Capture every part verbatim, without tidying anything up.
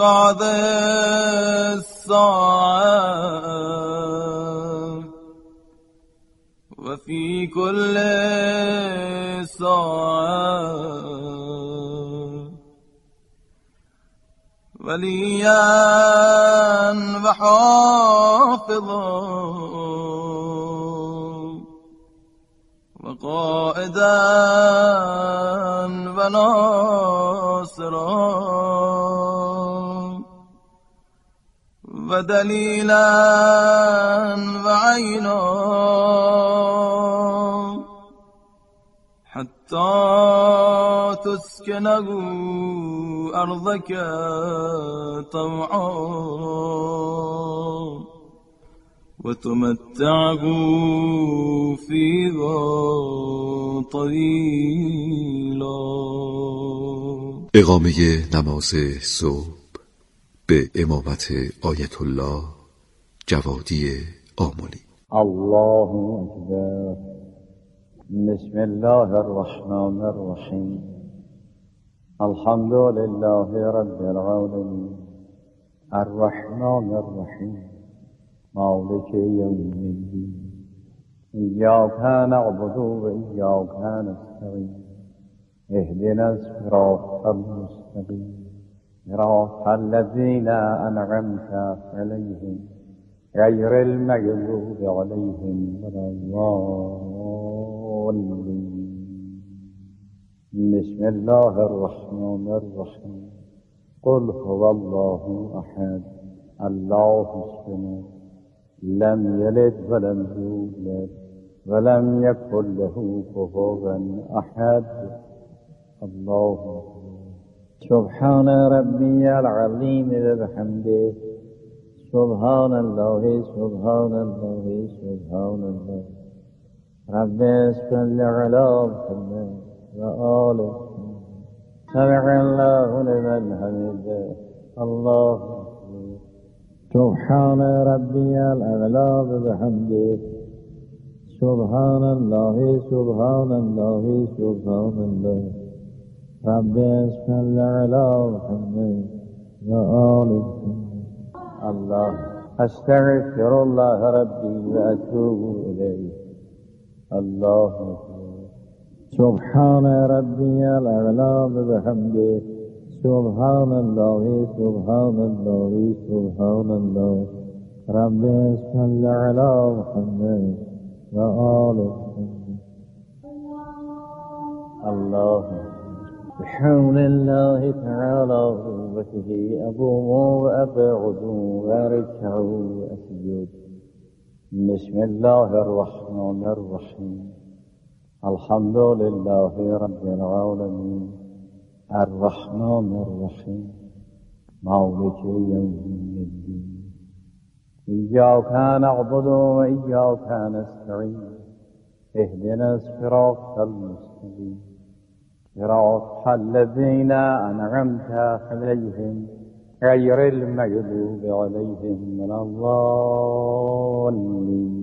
بعد الساعة وفي كل ساعة وليا وحافظا وقائدا وناصرا ودليلا وعينا حتى تسكنه أرضك طوعا وتمتعه فيها طويلا. اقامه نماز صبح به امامت آیت الله جوادی آملی. الله اکبر. بسم الله الرحمن الرحیم. الحمد لله رب العالمين الرحمن الرحیم مالك يوم الدين إياك نعبد وإياك نستعين اهدنا الصراط المستقيم صراط الذين أنعمت عليهم غير المغضوب عليهم ولا الضالين. بسم الله الرحمن الرحيم. قل هو الله أحد الله الصمد لم يلد ولم يولد ولم يكن له كفوا أحد. الله سبحان ربي العظيم وبحمده سبحان الله سبحان الله سبحان الله. رب صل على محمد وآله سمع الله لمن حمده. الله سبحان ربي الأعلى وبحمده سبحان الله سبحان الله سبحان الله. رب صل على محمد وآله. الله أستغفر الله ربي وأتوب إليه. الله سبحان ربي الأعلى وبحمده سبحان الله سبحان الله سبحان الله. رب صل على محمد وآله. الله بحول الله تعالى وبه أقوم وأقعد وأركع وأسجد. بسم الله الرحمن الرحيم. الحمد لله رب العالمين الرحمن الرحيم مالك يوم الدين إياك نعبد وإياك نستعين اهدنا الصراط المستقيم صراط الذين أنعمت عليهم غير المغضوب عليهم ولا الضالين.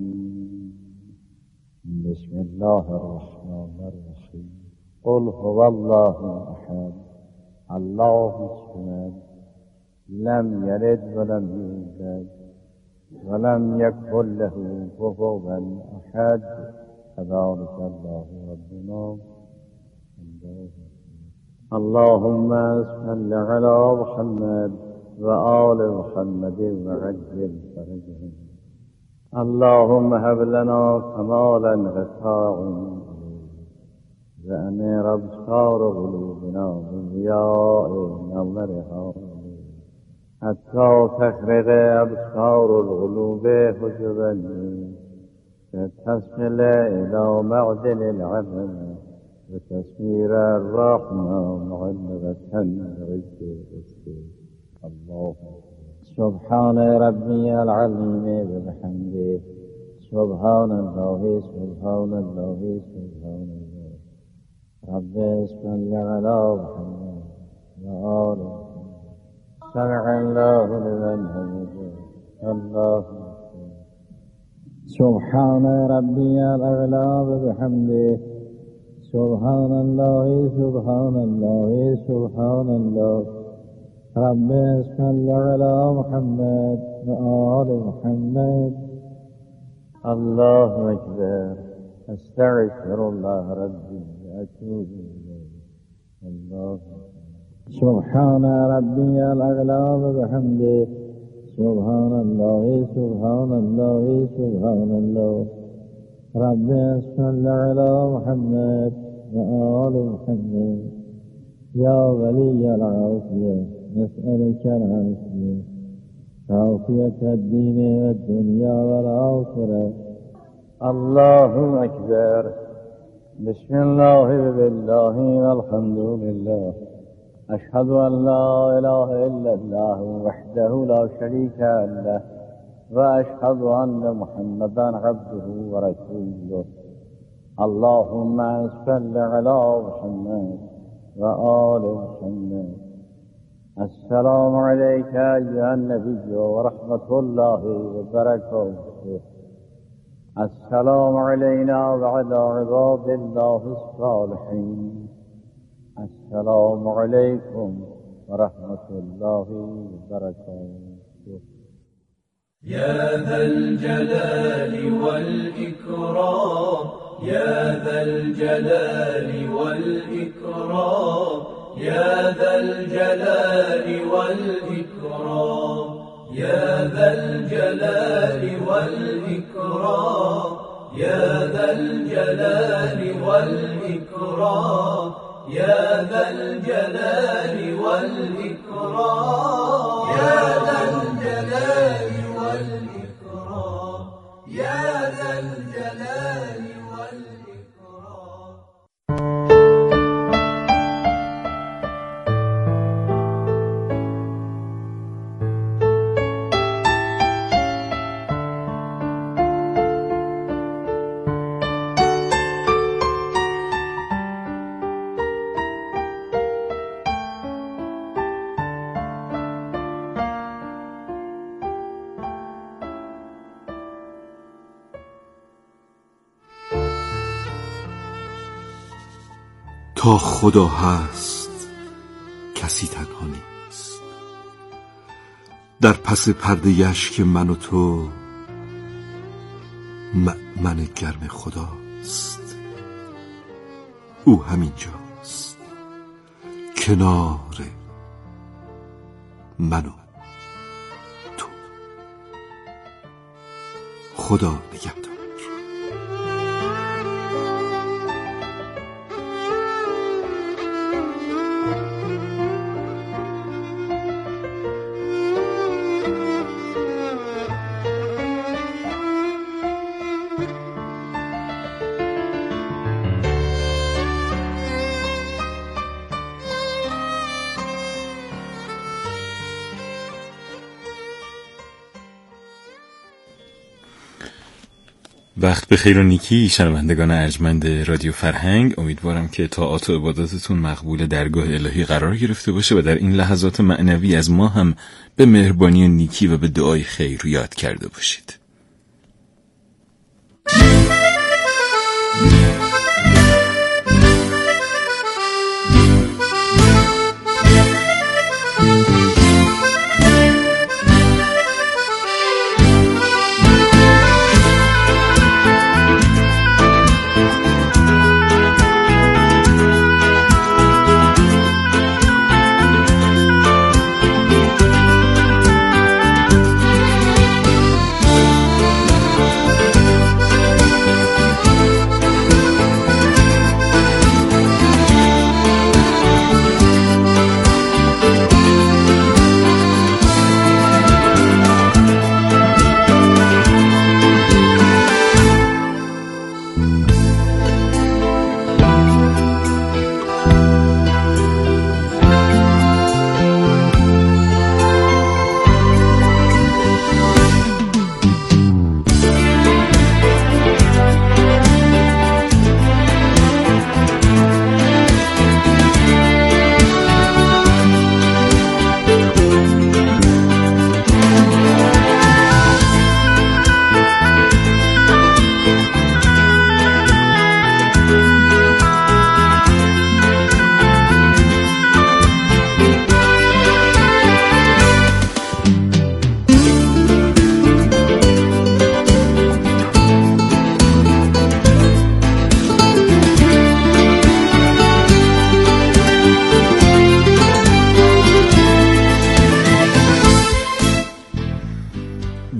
بسم الله الرحمن الرحيم. قل هو الله أحد الله الصمد لم يلد ولم يولد ولم يكن له كفوا أحد. تبارك الله ربنا. اللهم صل على محمد وآل محمد وعجل فرجهم. اللهم هب لنا كمالا غفاء وأنير أبصار قلوبنا بضياء نظرها حتى تخرج أبصار القلوب حجبا تصل إلى معدن العمل وتسمير الرحمة معلقة عز الله. سبحان ربي العظيم وبحمده سبحان الله سبحان الله سبحان الله. رب صل على محمد وآله سمع الله لمن حمده. الله سبحان ربي الأعلى وبحمده سبحان الله سبحان الله سبحان الله. رب صل على محمد وآل محمد. الله أكبر. استغفر الله ربي وأتوب إليه. الله سبحان ربي الأعلى وبحمده. سبحان الله سبحان الله سبحان الله. رب صل على محمد وآل محمد. يا ولي العافية نسألك العافية، عافية الدين والدنيا والآخرة. الله أكبر. بسم الله بالله والحمد لله. أشهد أن لا إله إلا الله وحده لا شريك له، وأشهد أن محمدا عبده ورسوله. اللهم صل على محمد وآل محمد. السلام عليك أيها النبي ورحمة الله وبركاته. السلام علينا وعلى عباد الله الصالحين. السلام عليكم ورحمة الله وبركاته. يا ذا الجلال والإكرام، يا ذا الجلال والإكرام، يا ذا الجلال والإكرام، يا ذا الجلال والإكرام، يا ذا الجلال والإكرام، يا ذا الجلال والإكرام، يا ذا الجلال والإكرام، يا ذا الجلال والإكرام. تا خدا هست کسی تنها نیست. در پس پرده‌اش که من و تو مأمن گرم خداست. او همینجاست کنار من و تو. خدا نگهدار. وقت بخیر و نیکی شنوندگان ارجمند رادیو فرهنگ. امیدوارم که طاعات و عباداتتون مقبول درگاه الهی قرار گرفته باشه و در این لحظات معنوی از ما هم به مهربانی و نیکی و به دعای خیر یاد کرده باشید.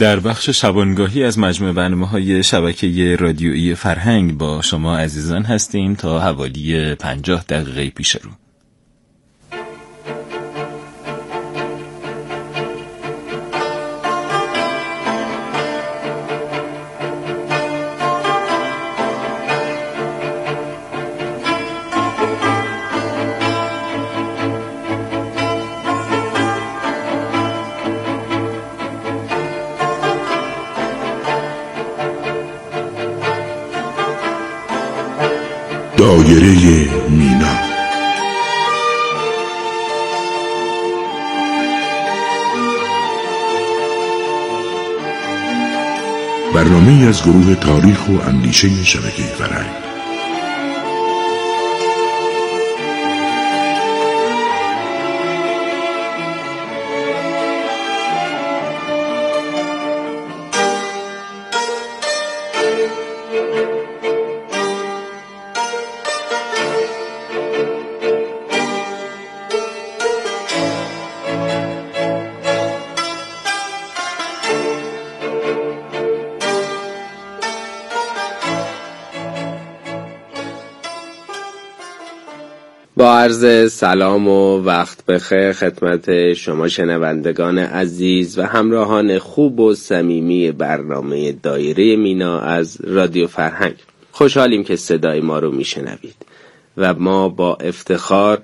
در بخش شبانگاهی از مجموع برنامه‌های شبکه رادیویی فرهنگ با شما عزیزان هستیم تا حوالی پنجاه دقیقه پیش رو. دایره مینا، برنامه از گروه تاریخ و اندیشه شبکه فرهنگ. با عرض سلام و وقت بخیر خدمت شما شنوندگان عزیز و همراهان خوب و صمیمی برنامه دایره مینا از رادیو فرهنگ. خوشحالیم که صدای ما رو میشنوید و ما با افتخار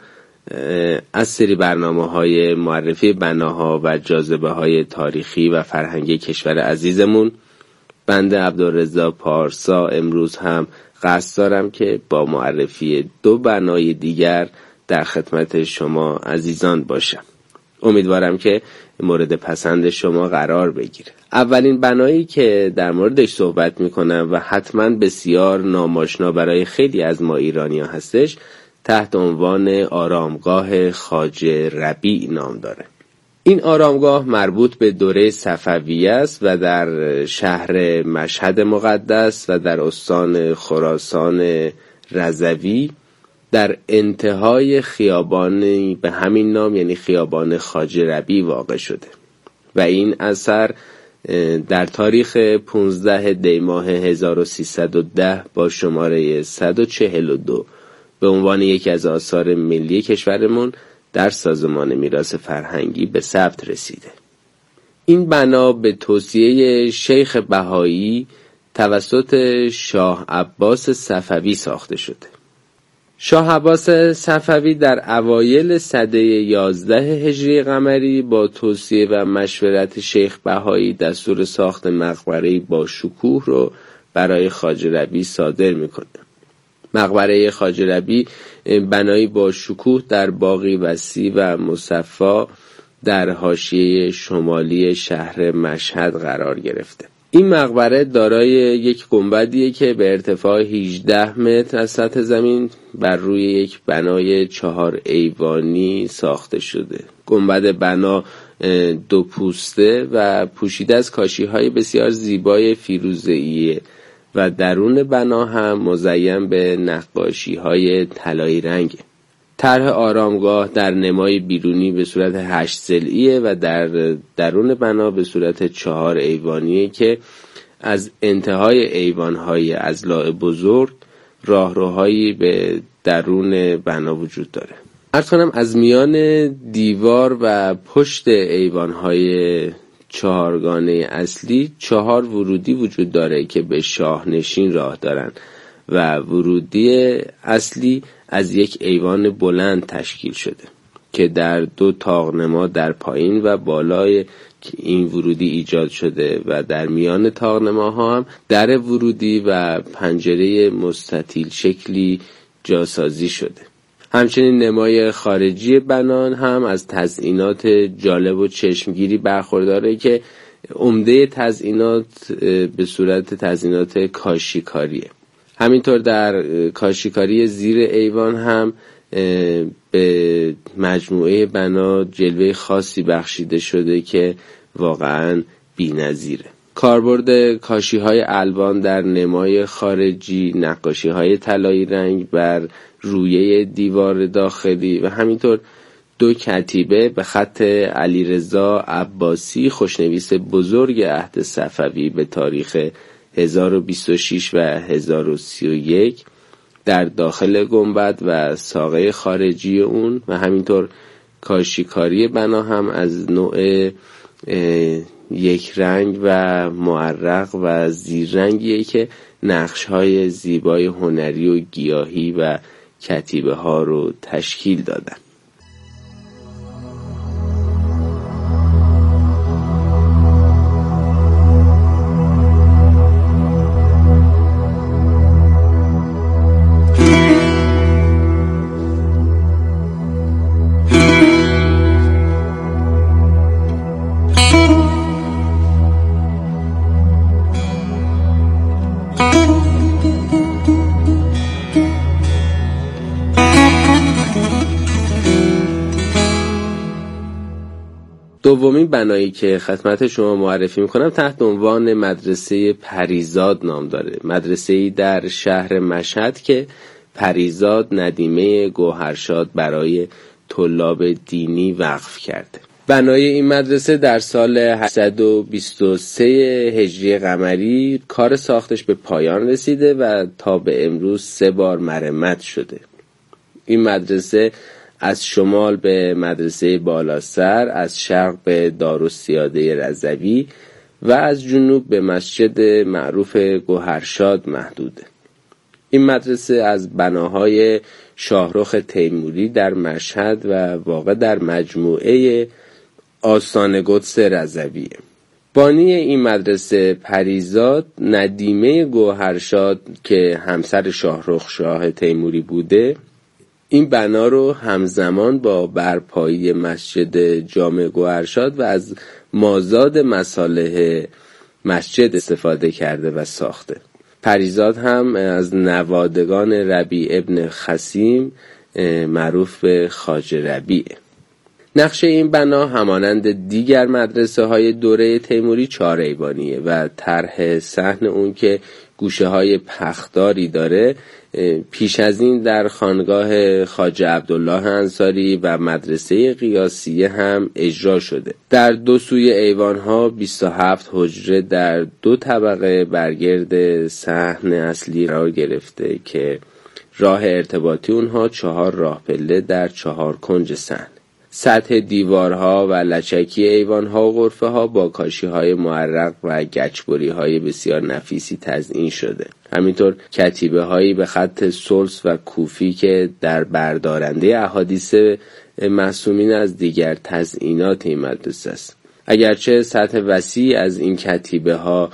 از سری برنامه‌های معرفی بناها و جاذبه‌های تاریخی و فرهنگی کشور عزیزمون، بنده عبدالرضا پارسا امروز هم قصد دارم که با معرفی دو بنای دیگر در خدمت شما عزیزان باشم. امیدوارم که مورد پسند شما قرار بگیره. اولین بنایی که در موردش صحبت میکنم و حتما بسیار ناماشنا برای خیلی از ما ایرانی‌ها هستش، تحت عنوان آرامگاه خواجه ربیع نام داره. این آرامگاه مربوط به دوره صفویه است و در شهر مشهد مقدس و در استان خراسان رضوی در انتهای خیابانی به همین نام یعنی خیابان خواجه ربیع واقع شده و این اثر در تاریخ پانزده دی ماه هزار و سیصد و ده با شماره صد و چهل و دو به عنوان یکی از آثار ملی کشورمون در سازمان میراث فرهنگی به ثبت رسیده. این بنا به توصیه شیخ بهایی توسط شاه عباس صفوی ساخته شده. شاه عباس صفوی در اوایل سده یازده هجری قمری با توصیه و مشورت شیخ بهایی دستور ساخت مقبره با شکوه رو برای خواجه ربیع صادر میکنه. مقبره خواجه ربیع بنایی با شکوه در باغی وسیع و مصفا در حاشیه شمالی شهر مشهد قرار گرفته. این مقبره دارای یک گنبدیه که به ارتفاع هجده متر از سطح زمین بر روی یک بنای چهار ایوانی ساخته شده. گنبد بنا دو پوسته و پوشیده از کاشی‌های بسیار زیبای فیروزه‌ایه و درون بنا هم مزین به نقاشی‌های طلایی رنگه. طرح آرامگاه در نمای بیرونی به صورت هشت ضلعیه و در درون بنا به صورت چهار ایوانیه که از انتهای ایوان‌های اضلاع بزرگ راهروهایی به درون بنا وجود داره. عرض کنم از میان دیوار و پشت ایوان‌های چهارگانه اصلی چهار ورودی وجود داره که به شاهنشین راه دارن و ورودی اصلی از یک ایوان بلند تشکیل شده که در دو طاق‌نما در پایین و بالای این ورودی ایجاد شده و در میان طاق‌نماها هم در ورودی و پنجره مستطیل شکلی جاسازی شده. همچنین نمای خارجی بنا هم از تزئینات جالب و چشمگیری برخورداره که عمده تزئینات به صورت تزئینات کاشیکاریه. همینطور در کاشیکاری زیر ایوان هم به مجموعه بنا جلوه خاصی بخشیده شده که واقعاً بی‌نظیره. کاربرد کاشی‌های الوان در نمای خارجی، نقاشی‌های طلایی رنگ بر رویه دیوار داخلی و همینطور دو کتیبه به خط علیرضا عباسی، خوشنویس بزرگ عهد صفوی به تاریخ هزار و بیست و شش و هزار و سی و یک در داخل گنبد و ساقه خارجی اون و همینطور کاشیکاری بنا هم از نوع یک رنگ و معرق و زیررنگیه که نقش‌های زیبای هنری و گیاهی و کتیبه ها رو تشکیل دادن. دومین بنایی که خدمت شما معرفی میکنم تحت عنوان مدرسه پریزاد نام داره. مدرسه‌ای در شهر مشهد که پریزاد ندیمه گوهرشاد برای طلاب دینی وقف کرده. بنای این مدرسه در سال هشتصد و بیست و سه هجری قمری کار ساختش به پایان رسیده و تا به امروز سه بار مرمت شده. این مدرسه از شمال به مدرسه بالاسر، از شرق به دارالسیاده رضوی و از جنوب به مسجد معروف گوهرشاد محدوده. این مدرسه از بناهای شاهرخ تیموری در مشهد و واقع در مجموعه آستان قدس رضویه. بانی این مدرسه پریزاد ندیمه گوهرشاد که همسر شاهرخ شاه تیموری بوده، این بنا رو همزمان با برپایی مسجد جامع گوهرشاد و از مازاد مصالح مسجد استفاده کرده و ساخته. پریزاد هم از نوادگان ربیع ابن خصیم معروف به خواجه ربیعه. نقشه این بنا همانند دیگر مدرسه های دوره تیموری چهار ایوانیه و طرح صحن اون که گوشه های پخداری داره پیش از این در خانگاه خواجه عبدالله انصاری و مدرسه قیاسیه هم اجرا شده. در دو سوی ایوان ها بیست و هفت حجره در دو طبقه برگرد صحن اصلی قرار گرفته که راه ارتباطی اونها چهار راه پله در چهار کنج صحن. سطح دیوارها و لچکی ایوانها و غرفه ها با کاشی های معرق و گچبری های بسیار نفیسی تزیین شده. همینطور کتیبه هایی به خط ثلث و کوفی که در بردارنده احادیث معصومین از دیگر تزیینات این مدرسه است. اگرچه سطح وسیع از این کتیبه ها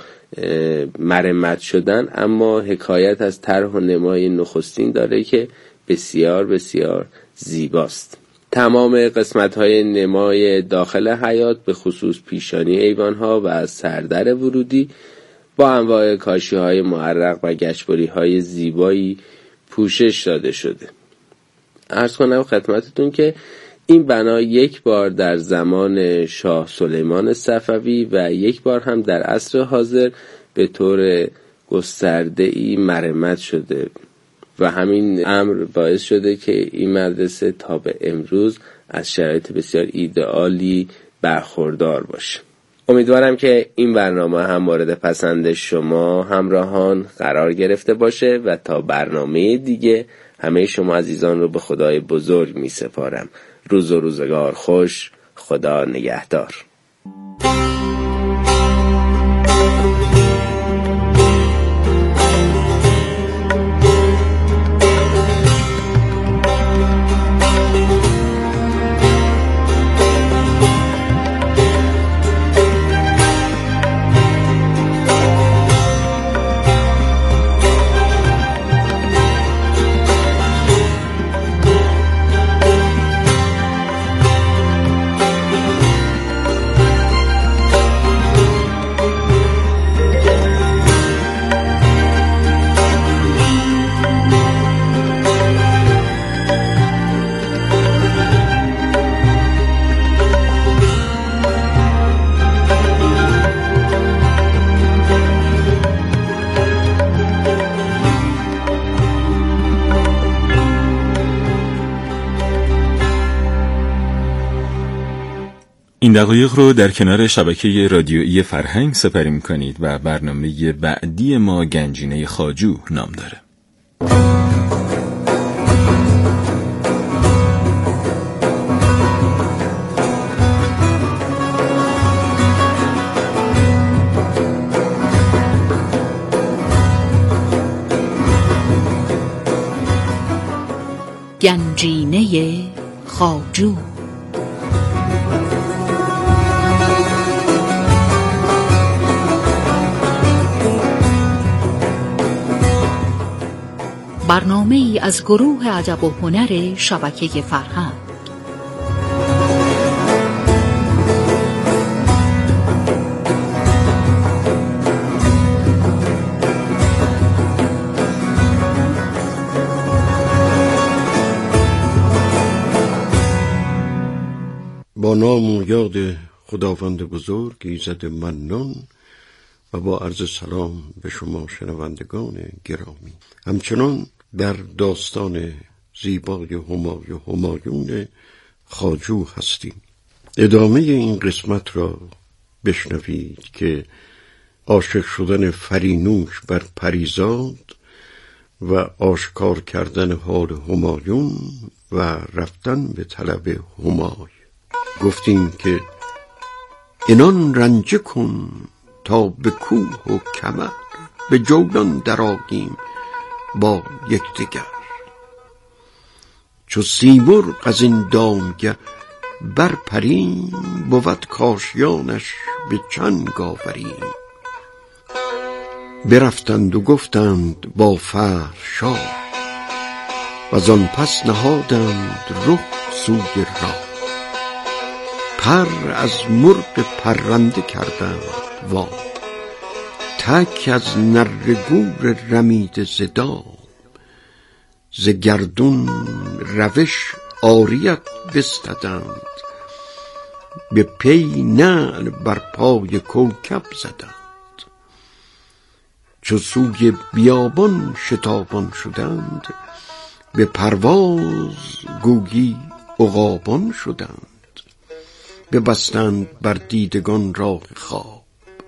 مرمت شدن، اما حکایت از طرح و نمای نخستین داره که بسیار بسیار زیباست. تمام قسمت‌های نمای داخل حیاط به خصوص پیشانی ایوان‌ها و سردر ورودی با انواع کاشی‌های معرق و گچبری‌های زیبایی پوشش داده شده. عرض کنم خدمتتون که این بنا یک بار در زمان شاه سلیمان صفوی و یک بار هم در عصر حاضر به طور گسترده‌ای مرمت شده و همین امر باعث شده که این مدرسه تا به امروز از شرایط بسیار ایدئالی برخوردار باشه. امیدوارم که این برنامه هم مورد پسند شما همراهان قرار گرفته باشه و تا برنامه دیگه همه شما عزیزان رو به خدای بزرگ می سپارم. روز و روزگار خوش. خدا نگهدار. این دقایق رو در کنار شبکه رادیویی فرهنگ سپری می‌کنید و برنامه بعدی ما گنجینه خواجو نام داره. گنجینه خواجو. برنامه ای از گروه ادب و هنر شبکه فرهنگ. با نام و یاد خداوند بزرگ ایزد منان و با عرض سلام به شما شنوندگان گرامی. همچنان در داستان زیبای همای و همایون خواجو هستیم. ادامه این قسمت را بشنوید که عاشق شدن فرینوش بر پریزاد و آشکار کردن حال همایون و رفتن به طلب همای. گفتیم که اینان رنجه کن تا به کوه و کمر، به جولان درآییم با یکدیگر. چو سیمرغ از این دامگه برپریم، بود کاشیانش به چنگ آوریم. برفتند و گفتند با فر شاه، وزان پس نهادند رخ سوی راه. پر از مرغ پرنده کردند وا، تک از نره گور رمیده ز دام. ز گردون روش عاریت بستدند، به پی نعل بر پای کوکب زدند. چو سوی بیابان شتابان شدند، به پرواز گویی عقابان شدند. ببستند بر دیدگان راه خواب،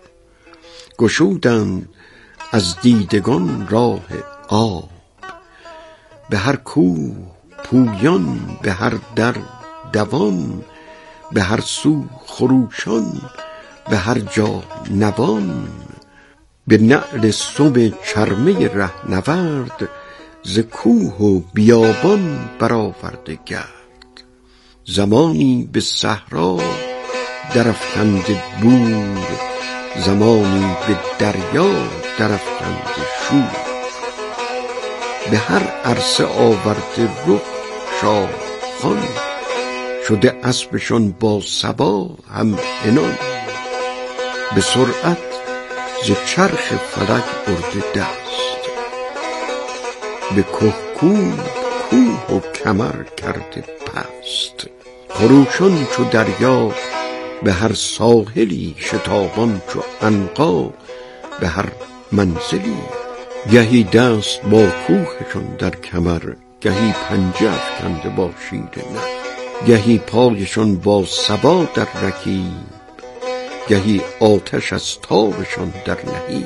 گشودند از دیدگان راه آب. به هر کوه پویان، به هر در دوان، به هر سو خروشان، به هر جا نوان. به نعل سم چرمه رهنورد، ز کوه و بیابان برآورده گرد. زمانی به صحرا درافکنده بور، زمانی به دریا درافکنده شور. به هر عرصه آورده رخ شاهخوان، شده اسبشان با صبا هم عنان. به سرعت ز چرخ فلک برده دست، به کهکوب کوه و کمر کرده پست. خروشان چو دریا به هر ساحلی، شتابان چو عنقا به هر منزلی. گهی دست با کوهشان در کمر، گهی پنجه افکنده با شیر نر. گهی پایشان با صبا در رکیب، گهی آتش از تابشان در نهیب.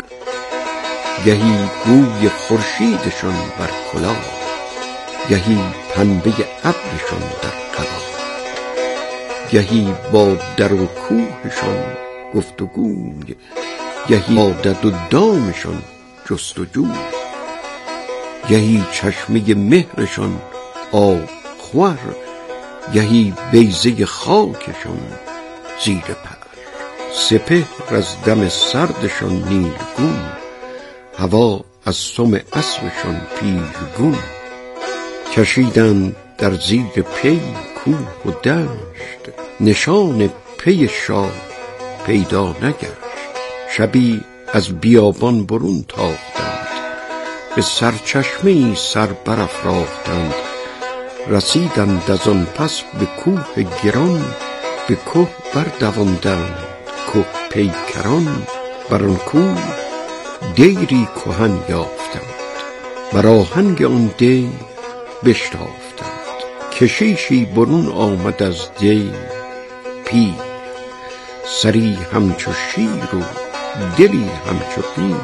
گهی گوی خورشیدشان بر کلاه، گهی پنبه ابرشان در قبا. گهی با در و کوهشان گفتگوی، گهی با دد و دامشان جستجوی. گهی چشمه مهرشان آب خور، گهی بیضه خاکشان زیر پر. سپهر از دم سردشان نیلگون، هوا از سم اسبشان پیلگون. کشیدند در زیر پی کوه و دشت، نشان پی شاه پیدا نگشت. شبی از بیابان برون تاختند، به سرچشمه‌ای سر برافراختند. رسیدند از آن پس به کوه گران، به کوه بردواندند کوه پیکران. بر آن کوه دیری کهن یافتند، بر آهنگ آن دی بشتافتند. کشیشی برون آمد از دی، پیر، سری همچو شیر و دلی همچو قیر.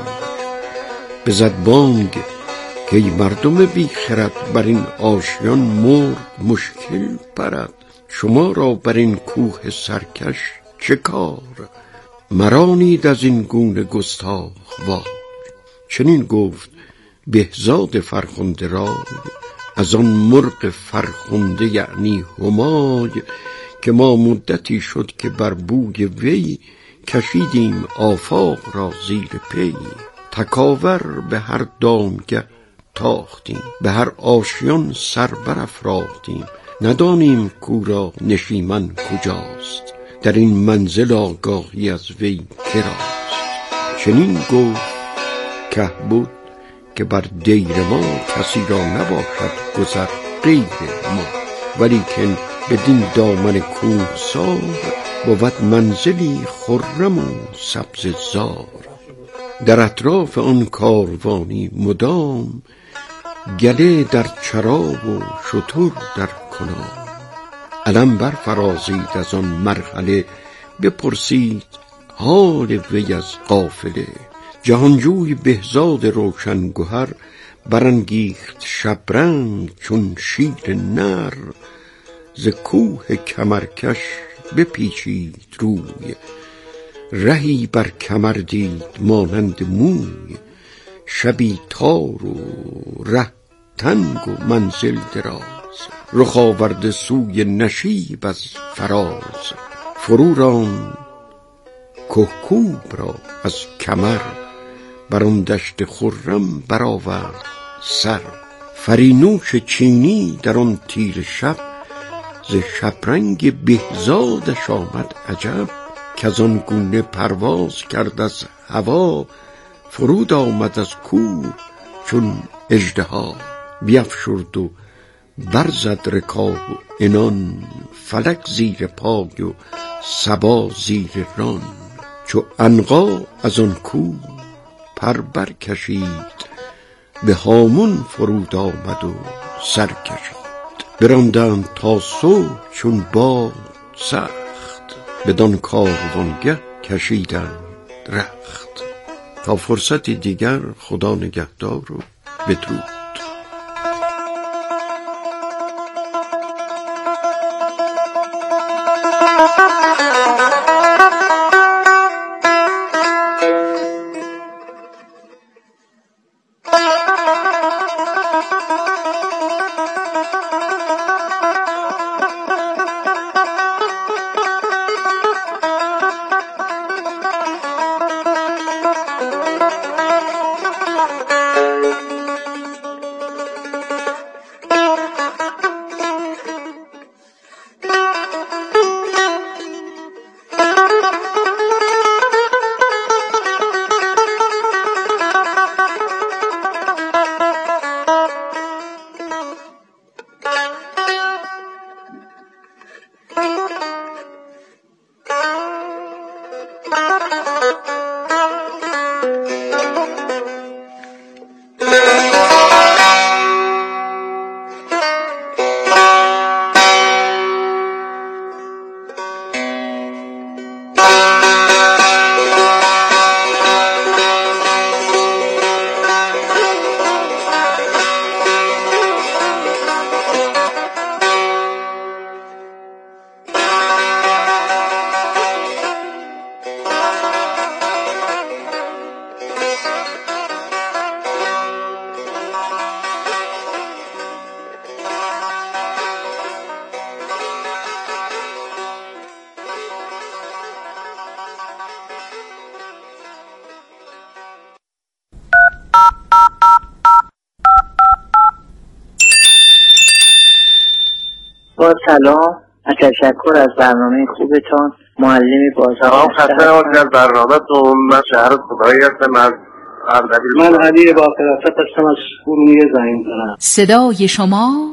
بزد بانگ که ای مردم بی خرد، بر این آشیان مرغ مشکل پرد. شما را بر این کوه سرکش چه کار؟ مرانید از این گونه گستاخ وار. چنین گفت بهزاد فرخنده رای، از آن مرغ فرخنده یعنی همای، که ما مدتی شد که بر بوی وی، کشیدیم آفاق را زیر پی. تکاور به هر دامگه تاختیم، به هر آشیان سر برافراختیم. ندانیم کورا نشیمن کجاست، در این منزل آگاهی از وی کراست. چنین گفت که بود که بر دیر ما، کسی را نباشد گذر غیر ما. ولیکن بدین دامن کوهسار، بود منزلی خرم و سبززار. در اطراف آن کاروانی مدام، گله در چراب و شتر در کنام. علم برفرازید از آن مرحله، بپرسید حال وی از قافله. جهانجوی بهزاد روشن گهر، برانگیخت شبرنگ چون شیر نر. ز کوه کمرکش بپیچید روی، رهی بر کمر دید مانند موی. شبی تار و ره تنگ و منزل دراز، رخ آورده سوی نشیب از فراز. فرو راند کهکوب را از کمر، بر آن دشت خرم برآورد سر. فرینوش چینی در آن تیره شب، ز شبرنگ بهزادش آمد عجب. کز آن گونه پرواز کرد از هوا، فرود آمد از کوه چون اژدها. بیفشرد و برزد رکاب و عنان، فلک زیر پای و صبا زیر ران. چو عنقا از آن کوه پر برکشید، به هامون فرود آمد و سر کشید. براندند تا صبح چون باد سخت، بدان کاروانگه کشیدند رخت. تا فرصتی دیگر خدا نگهدار و بدرود. با سلام و تشکر از برنامه خوبتان. معلمی بازار. سلام، خسته نباشید از برنامه‌تون. من شهر خدایی هستم از اردبیل. من علی با خلافت هستم از ارومیه زنگ می‌زنم. صدای شما